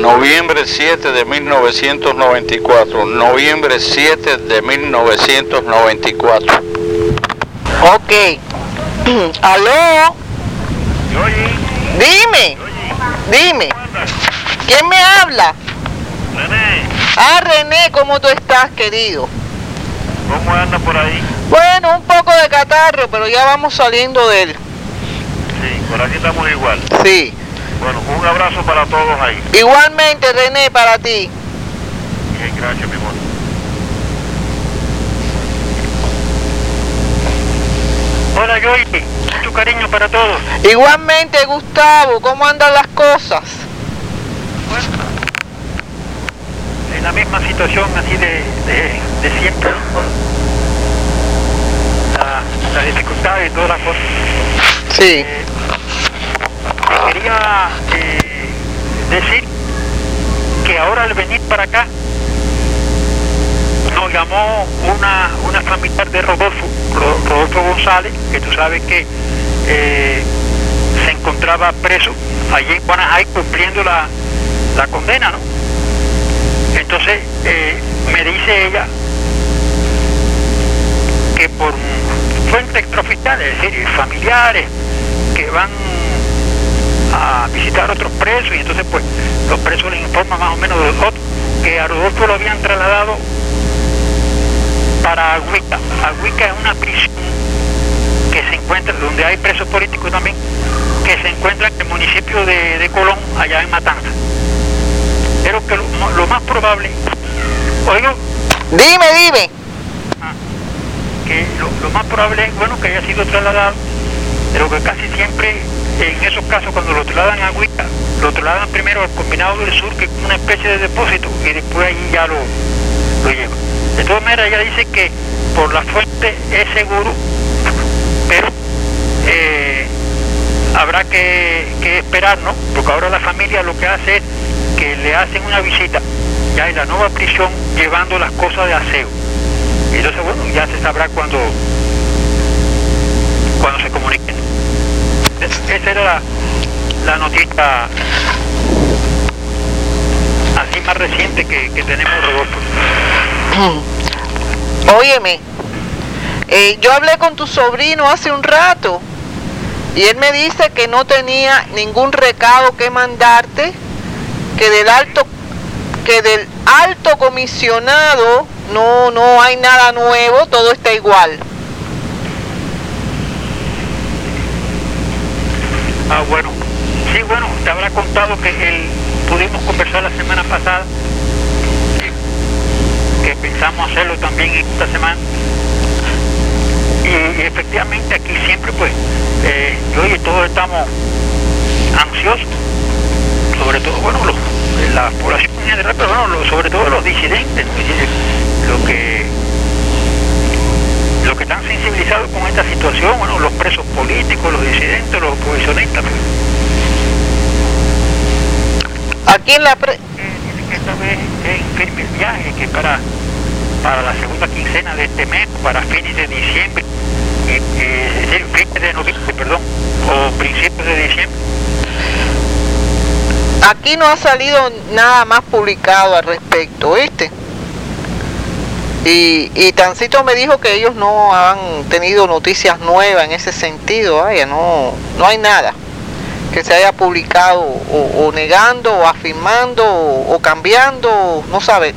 Noviembre 7 de 1994. Noviembre 7 de 1994. Ok. ¿Aló? Dime. Dime. ¿Quién me habla? René. Ah, René, ¿cómo tú estás, querido? ¿Cómo anda por ahí? Bueno, un poco de catarro, pero ya vamos saliendo de él. Sí, por aquí estamos igual. Sí. Bueno, un abrazo para todos ahí. Igualmente, René, para ti. Bien, gracias, mi amor. Hola, Joy. Mucho cariño para todos. Igualmente, Gustavo, ¿cómo andan las cosas? Bueno, en la misma situación así de siempre, ¿no? La dificultad y todas las cosas. Sí. Te quería decir que ahora al venir para acá nos llamó una familiar de Rodolfo González, que tú sabes que se encontraba preso allí en Guanajay cumpliendo la condena, ¿no? Entonces me dice ella que por fuentes extraoficiales, es decir, familiares que van a visitar a otros presos, y entonces pues los presos les informan más o menos de los otros, que a Rodolfo lo habían trasladado para Agüica. Agüica es una prisión que se encuentra, donde hay presos políticos también, que se encuentra en el municipio de Colón, allá en Matanza. Pero que lo más probable, oigo, Dime. que lo más probable es, bueno, que haya sido trasladado, pero que casi siempre en esos casos cuando lo trasladan a Agüica, lo trasladan primero al Combinado del Sur, que es una especie de depósito, y después allí ya lo llevan. De todas maneras, ella dice que por la fuente es seguro, pero habrá que esperar, ¿no? Porque ahora la familia lo que hace es que le hacen una visita ya en la nueva prisión llevando las cosas de aseo. Entonces, bueno, ya se sabrá cuando se comuniquen. Esa era la noticia así más reciente que tenemos, Rodolfo. Óyeme, yo hablé con tu sobrino hace un rato y él me dice que no tenía ningún recado que mandarte, que del alto comisionado no hay nada nuevo, todo está igual. Ah, bueno. Sí, bueno, te habrá contado que pudimos conversar la semana pasada, que pensamos hacerlo también esta semana. Y efectivamente aquí siempre pues, yo y todos estamos ansiosos, sobre todo, bueno, la población en general, pero bueno, sobre todo los disidentes, ¿no? Los que están sensibilizados con esta situación, bueno, los presos políticos, los disidentes, los oposicionistas. Aquí en la Dice que esta vez es en firme el viaje, que para la segunda quincena de este mes, para fines de diciembre, es decir, fines de noviembre, perdón, o principios de diciembre. Aquí no ha salido nada más publicado al respecto, ¿viste? Y Tancito me dijo que ellos no han tenido noticias nuevas en ese sentido, vaya, no hay nada que se haya publicado o negando o afirmando o cambiando, no saben.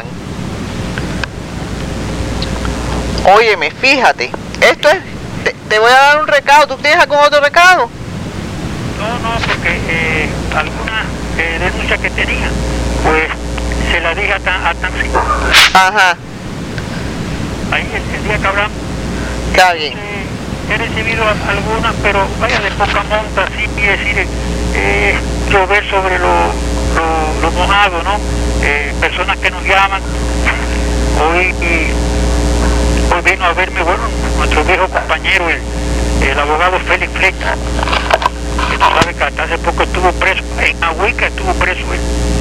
Óyeme, fíjate, esto es, te voy a dar un recado. ¿Tú tienes algún otro recado? No, porque algunas denuncias que tenía, pues se las dije a Tancito. Ajá. Ahí el día que hablamos. Está bien. He recibido algunas, pero vaya de poca monta, así, es decir, llover sobre lo mojado, ¿no? Personas que nos llaman. Hoy vino a verme, bueno, nuestro viejo compañero, el abogado Félix Flecha, que tú sabes que hasta hace poco estuvo preso, en Agüica estuvo preso él.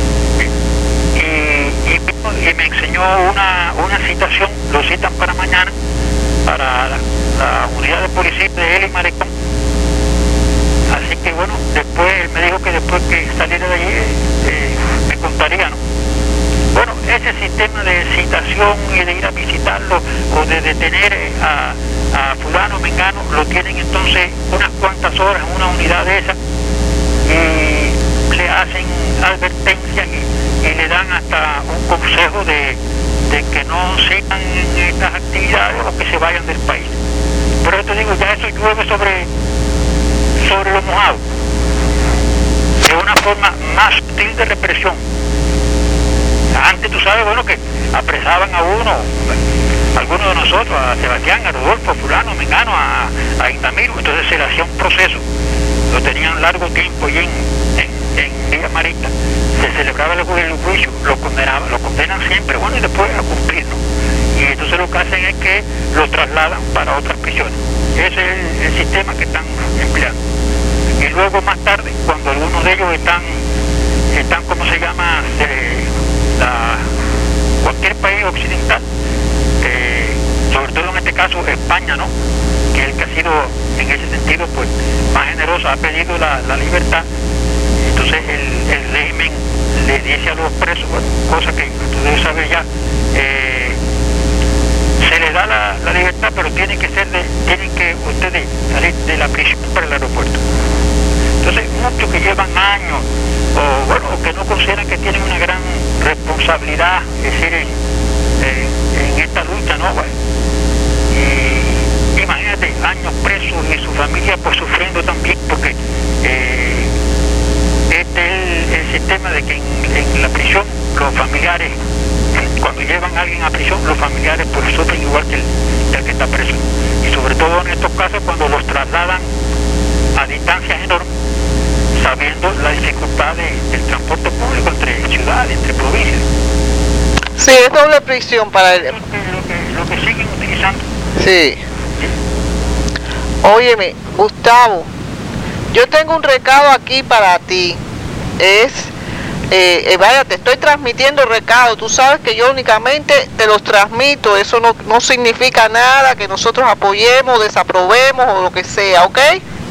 Y me enseñó una citación, lo citan para mañana, para la unidad de policía de él y Malecón. Así que bueno, después él me dijo que después que saliera de allí me citación y de ir a visitarlo o de detener a fulano mengano, lo tienen entonces unas cuantas horas en una unidad de esas y le hacen advertencias y le dan hasta un consejo de que no sigan en estas actividades o que se vayan del país. Por eso te digo, ya eso llueve sobre lo mojado. Es una forma más sutil de represión. Antes tú sabes, bueno, que apresaban a uno, algunos de nosotros, a Sebastián, a Rodolfo, a fulano, mengano, a Indamiro, entonces se le hacía un proceso, lo tenían largo tiempo y en Villa Marita, se celebraba el juicio, lo condenan siempre, bueno, y después a cumplirlo. Y entonces lo que hacen es que lo trasladan para otras prisiones. Ese es el sistema que están empleando. Y luego más tarde, cuando algunos de ellos están ¿cómo se llama? Cualquier país occidental, sobre todo en este caso España, ¿no? Que es el que ha sido en ese sentido pues más generoso, ha pedido la libertad. Entonces el régimen le dice a los presos, bueno, cosa que tú debes saber ya, se les da la libertad, pero tienen que ustedes salir de la prisión para el aeropuerto. Entonces muchos que llevan años o que no consideran que tienen una gran responsabilidad, es decir, en esta lucha, ¿no? Y imagínate, años presos y su familia pues sufriendo también, porque este es el sistema de que en la prisión los familiares, cuando llevan a alguien a prisión, los familiares pues sufren igual que el que está preso. Y sobre todo en estos casos cuando los trasladan a distancias enormes, sabiendo la dificultad del transporte público entre ciudades, entre provincias. Sí, es doble prisión para él. Lo que siguen utilizando. Sí. Óyeme, Gustavo, yo tengo un recado aquí para ti. Vaya, te estoy transmitiendo recado. Tú sabes que yo únicamente te los transmito. Eso no significa nada que nosotros apoyemos, desaprobemos o lo que sea, ¿ok?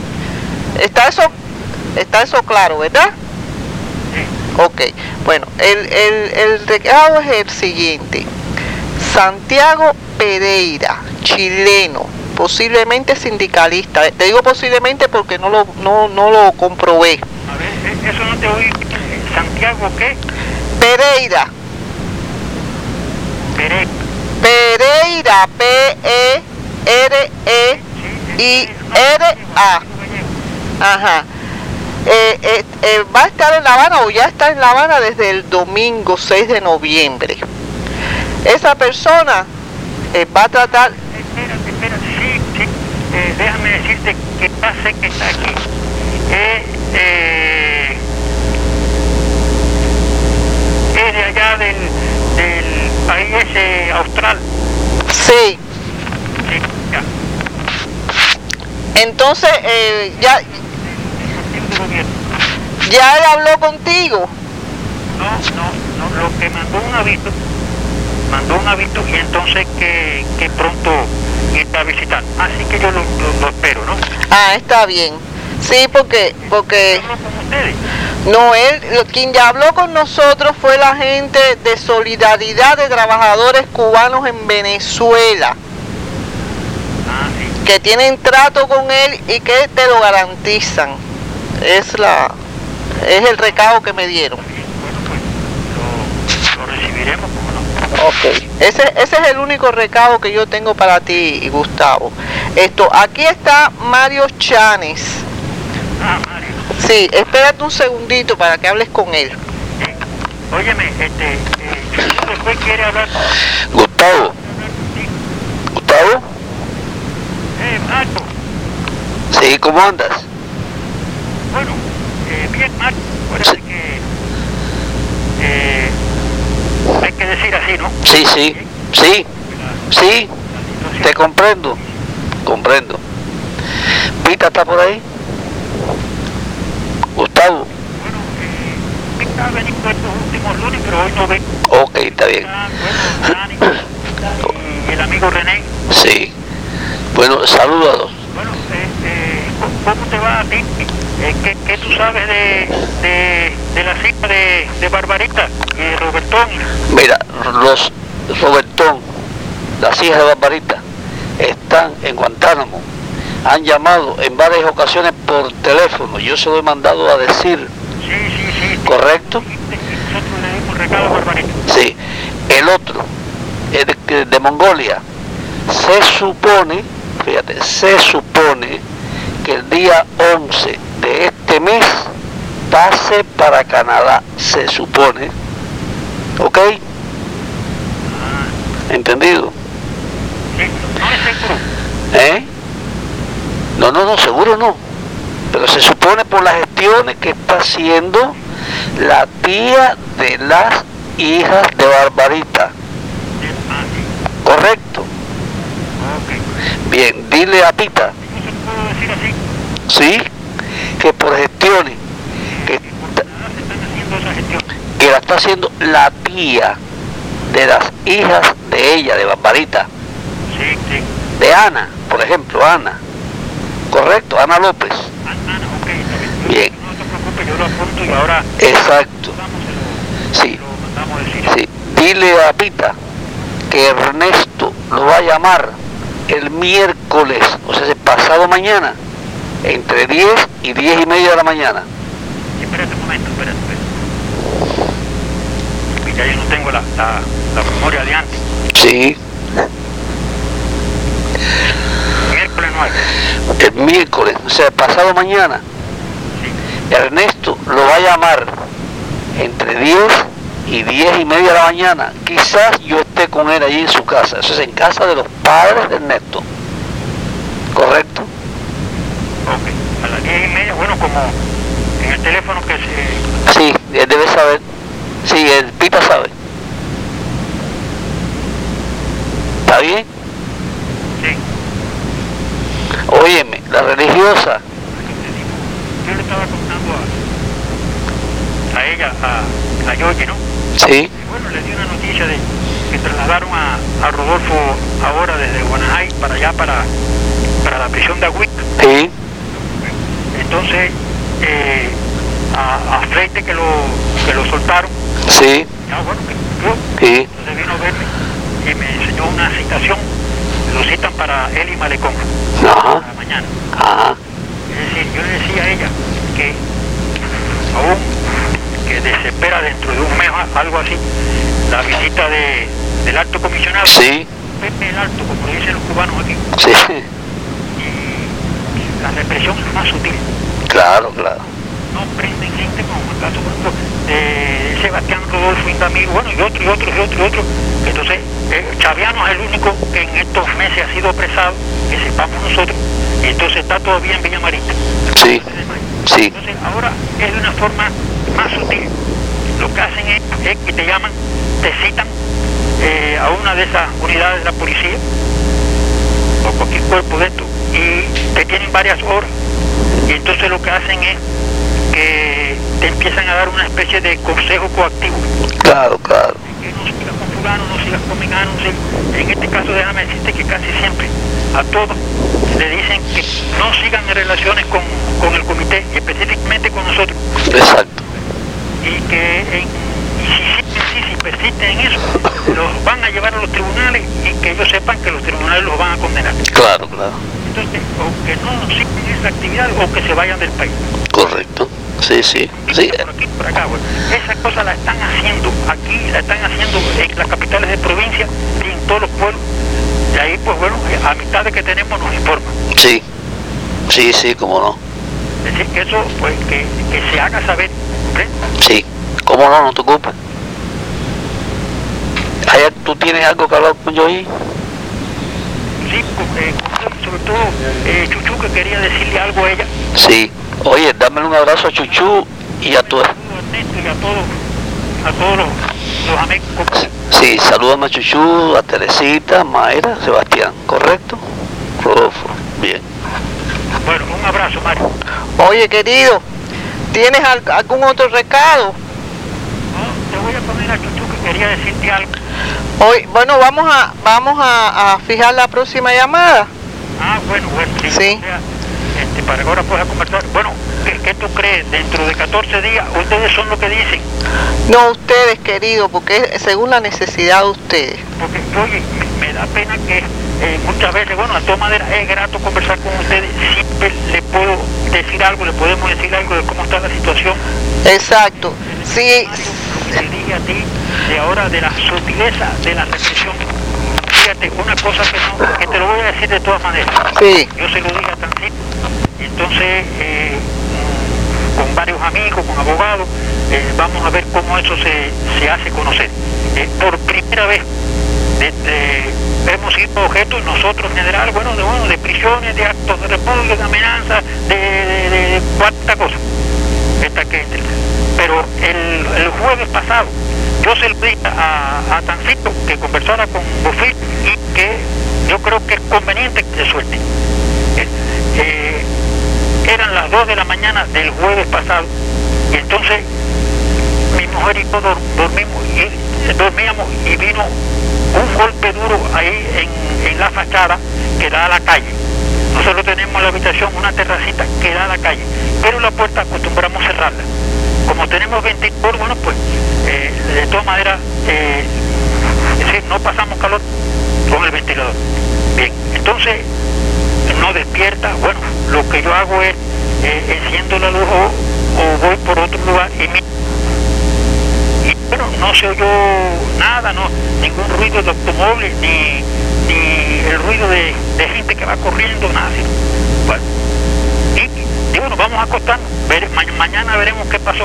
Está eso claro, ¿verdad? Ok, bueno, el recado es el siguiente. Santiago Pereira, chileno, posiblemente sindicalista. Te digo posiblemente porque no lo comprobé. A ver, eso no te oí. ¿Santiago qué? Pereira. Pereira, Pereira. Ajá. Va a estar en La Habana o ya está en La Habana desde el domingo 6 de noviembre. Esa persona va a tratar... Espérate, sí. Déjame decirte que pase que está aquí. Es de allá del país ese austral. Sí. Sí, ya. Entonces, ya él habló contigo. No, lo que mandó un aviso y entonces que pronto está a visitar. Así que yo lo espero, ¿no? Ah, está bien. Sí, porque ¿Habló con ustedes? no, quien ya habló con nosotros fue la gente de Solidaridad de Trabajadores Cubanos en Venezuela. Ah, sí. Que tienen trato con él y que te lo garantizan. Es el recado que me dieron. Bueno, pues lo recibiremos, ¿cómo no? Ok, ese es el único recado que yo tengo para ti, Gustavo. Aquí está Mario Chanes. Ah, Mario. Sí, espérate un segundito para que hables con él. Óyeme, después quiere hablar. Gustavo. Marco. Sí, ¿cómo andas? Bueno, bien, Marco. Parece que hay que decir así, ¿no? Sí, te comprendo. ¿Pita está por ahí? Gustavo. Bueno, Pita ha venido estos últimos lunes, pero hoy no ven. Ok, está bien. Bueno, Dani y el amigo René. Sí. Bueno, saludos. Bueno, ¿cómo te va a ti? ¿Qué tú sabes de la cita de Barbarita y de Robertón? Mira, hijas de Barbarita están en Guantánamo. Han llamado en varias ocasiones por teléfono. Yo se lo he mandado a decir. Sí. ¿Correcto? Nosotros le dimos recado a Barbarita. Sí. El otro, el de Mongolia, se supone, fíjate, se supone que el día 11 de este mes pase para Canadá, se supone. ¿Ok? ¿Entendido? Sí, no es seguro. ¿Eh? No, seguro no. Pero se supone por las gestiones que está haciendo la tía de las hijas de Barbarita. ¿Correcto? Ok. Bien, dile a Pita, ¿No se puede decir así? ¿sí? Que por gestiones que, Porque nada se están haciendo esa gestión. que la está haciendo la tía de las hijas de ella, de Barbarita, Sí. de Ana, por ejemplo, Ana. ¿Correcto? Ana López. Ana, ok. Está Bien. No te preocupes, yo lo apunto y ahora Exacto. se Sí, lo mandamos decir. sí. Dile a Pita que Ernesto lo va a llamar el miércoles, o sea, pasado mañana, entre 10 y 10 y media de la mañana. Espérate un momento, espérate. Y ya yo no tengo la memoria de antes. Sí, Miércoles 9. el miércoles, o sea, pasado mañana, Sí. Ernesto lo va a llamar entre 10 y 10 y media de la mañana. Quizás yo esté con él allí en su casa, eso es en casa de los padres de Ernesto. ¿Correcto? Ok. A las 10 y media, bueno, como en el teléfono que se... Sí, él debe saber. Sí, el Pita sabe. ¿Está bien? Sí. Óyeme, la religiosa, Yo le estaba contando a ella, a Georgie, ¿no? sí, Y bueno, le di una noticia de que trasladaron a Rodolfo ahora desde Guanajay para allá, para la prisión de Agüic. sí, Entonces, a Freite que lo soltaron, sí, ya bueno, que cumplió. sí, Entonces vino a verme y me enseñó una citación. Lo citan para él y Malecón, ajá, para mañana. ajá, Es decir, yo le decía a ella que aún que desespera dentro de un mes, algo así, la visita del alto comisionado, sí, Pepe el Alto, como le dicen los cubanos aquí, sí, y la represión es más sutil. claro, No prenden gente como el caso, por ejemplo, de Sebastián Rodolfo Indamiro, bueno, y otro. Entonces, Chaviano es el único que en estos meses ha sido apresado, que sepamos nosotros, y entonces está todavía en Villa Marista. sí, sí, Entonces, ahora es de una forma más sutil. Lo que hacen es que te llaman, te citan a una de esas unidades de la policía, o cualquier cuerpo de esto, y te tienen varias horas. Y entonces lo que hacen es que te empiezan a dar una especie de consejo coactivo. claro, Que no sigas con fulano, no sigas con mengano, no sigas. En este caso déjame decirte que casi siempre a todos le dicen que no sigan en relaciones con el comité y específicamente con nosotros. exacto, Y que si persisten en eso, los van a llevar a los tribunales y que ellos sepan que los tribunales los van a condenar. claro, Entonces, o que no sigan esa actividad o que se vayan del país. correcto, sí, Por aquí, por acá, bueno. Esa cosa la están haciendo aquí, la están haciendo en las capitales de provincia y en todos los pueblos. Y ahí, pues bueno, a mitad de que tenemos nos informan. sí, cómo no, Es decir, que eso, pues, que se haga saber. ¿Comprende? sí, cómo no, no te ocupes. Allá, ¿tú tienes algo que hablar con Joey? Sí, sobre todo Chuchu, que quería decirle algo a ella. Sí, oye, dame un abrazo a Chuchu y a tu... Saludos a Ernesto y a todos los amigos. Sí, salúdame a Chuchu, a Teresita, Mayra, Sebastián, ¿correcto? Rodolfo, bien. Bueno, un abrazo, Mario. Oye, querido, ¿tienes algún otro recado? No, te voy a poner a Chuchu, que quería decirte algo. Hoy, bueno, vamos a fijar la próxima llamada. Ah, bueno, Sí. O sea, para ahora puedas conversar. Bueno, ¿qué tú crees? Dentro de 14 días, ustedes son lo que dicen. No ustedes, querido, porque es según la necesidad de ustedes. Porque, oye, me da pena que muchas veces, bueno, de todas maneras es grato conversar con ustedes, siempre le puedo decir algo, le podemos decir algo de cómo está la situación. Exacto. Sí. Lo que te dije a ti de ahora de la sutileza de la represión. Fíjate, una cosa que te lo voy a decir de todas maneras. Sí. Yo se lo dije a Tancito, entonces con varios amigos, con abogados, vamos a ver cómo eso se hace conocer. Por primera vez hemos sido objeto nosotros en general, de prisiones, de actos de república, de amenazas, de cuánta cosa. Pero el jueves pasado yo se lo dije a Tancito que conversara con Bofil y que yo creo que es conveniente que se suelte. Eran las 2 de la mañana del jueves pasado y entonces mi mujer y yo dormíamos y vino un golpe duro ahí en la fachada que da a la calle. Nosotros tenemos en la habitación una terracita que da a la calle, pero la puerta acostumbramos cerrarla. Como tenemos ventilador, pues de todas maneras, es decir, no pasamos calor con el ventilador. Bien, entonces no despierta. Bueno, lo que yo hago es enciendo la luz o voy por otro lugar y bueno, no se oyó nada, ningún ruido de automóviles, ni el ruido de gente que va corriendo, nada así. Bueno, y bueno, vamos a acostarnos, mañana veremos qué pasó.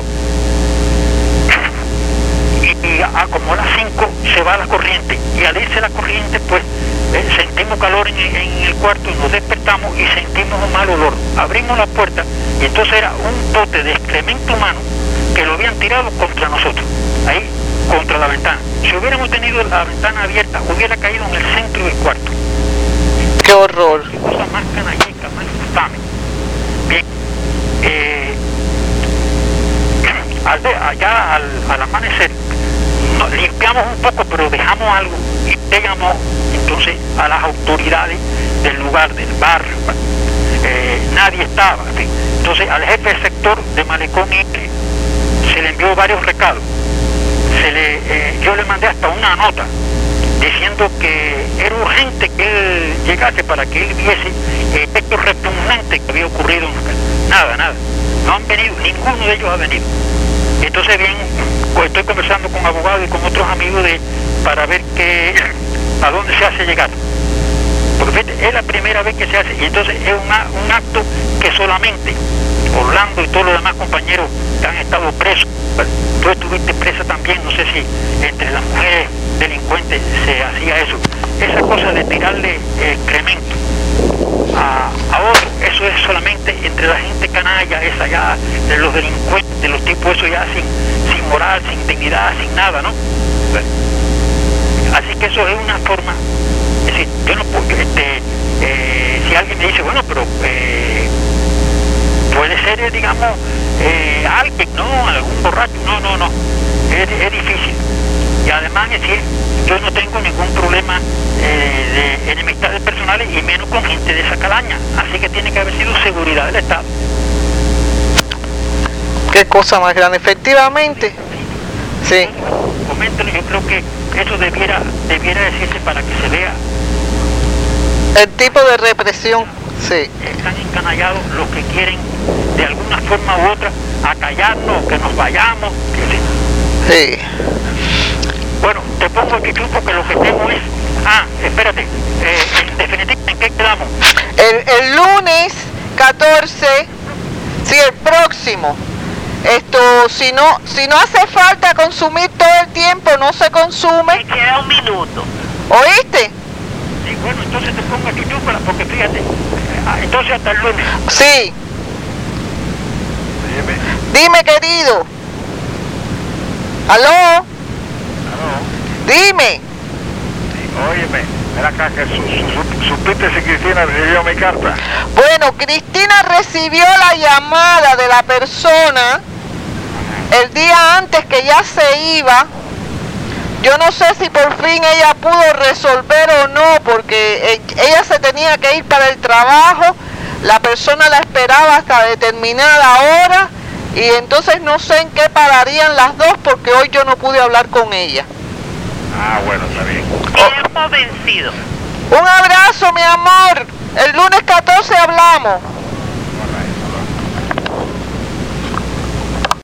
Y como a las 5 se va la corriente, y al irse la corriente, pues sentimos calor en el cuarto, nos despertamos y sentimos un mal olor. Abrimos la puerta y entonces era un bote de excremento humano que lo habían tirado contra nosotros, ahí contra la ventana. Si hubiéramos tenido la ventana abierta, hubiera caído en el centro del cuarto. ¡Qué horror! Qué cosa más canallica, más infame. Bien, allá al amanecer limpiamos un poco, pero dejamos algo y llegamos entonces a las autoridades del lugar, del barrio. Nadie estaba, en fin. Entonces al jefe del sector de Malecón se le envió varios recados. Yo le mandé hasta una nota diciendo que era urgente que él llegase para que él viese el efecto repugnante que había ocurrido. Nada, no han venido, ninguno de ellos ha venido. Entonces bien, pues estoy conversando con abogados y con otros amigos para ver a dónde se hace llegar. Porque es la primera vez que se hace, y entonces es un acto que solamente Orlando y todos los demás compañeros que han estado presos, tú estuviste presa también, no sé si entre las mujeres delincuentes se hacía eso, esa cosa de tirarle excremento a otro, eso es solamente entre la gente canalla, esa ya, de los delincuentes, de los tipos, eso ya sin moral, sin dignidad, sin nada, ¿no? Así que eso es una forma, es decir, yo no puedo, si alguien me dice, bueno, pero puede ser, digamos, alguien, ¿no? Algún borracho, no, es difícil. Y además, es decir, yo no tengo ningún problema de enemistades personales y menos con gente de esa calaña, así que tiene que haber sido seguridad del Estado. Qué cosa más grande, efectivamente. Sí. Coméntelo, yo creo que eso debiera decirse para que se vea el tipo de represión. Sí. Están encanallados los que quieren de alguna forma u otra acallarnos, que nos vayamos. Sí. Bueno, te pongo aquí porque lo que tengo es... espérate, en definitiva, ¿en qué quedamos? El lunes 14, sí, el próximo. Si no hace falta consumir todo el tiempo, no se consume. Me queda un minuto. ¿Oíste? Sí, bueno, entonces te pongo aquí porque fíjate, entonces hasta el lunes. Sí. Dime, querido. ¿Aló? Dime. Óyeme, ven acá, que supiste si Cristina recibió mi carta. Bueno, Cristina recibió la llamada de la persona el día antes que ya se iba. Yo no sé si por fin ella pudo resolver o no, porque ella se tenía que ir para el trabajo, la persona la esperaba hasta determinada hora, y entonces no sé en qué pararían las dos, porque hoy yo no pude hablar con ella. Ah, bueno, está bien. Tiempo vencido. Un abrazo, mi amor. El lunes 14 hablamos.